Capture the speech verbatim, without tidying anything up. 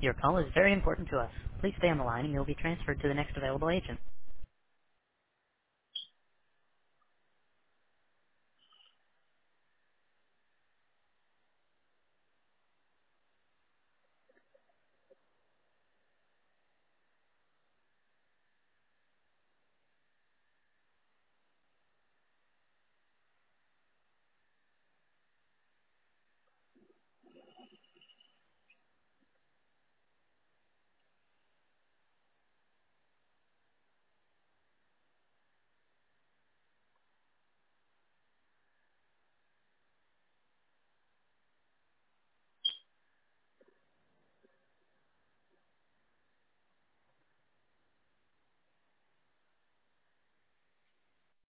Your call is very important to us. Please stay on the line and you'll be transferred to the next available agent.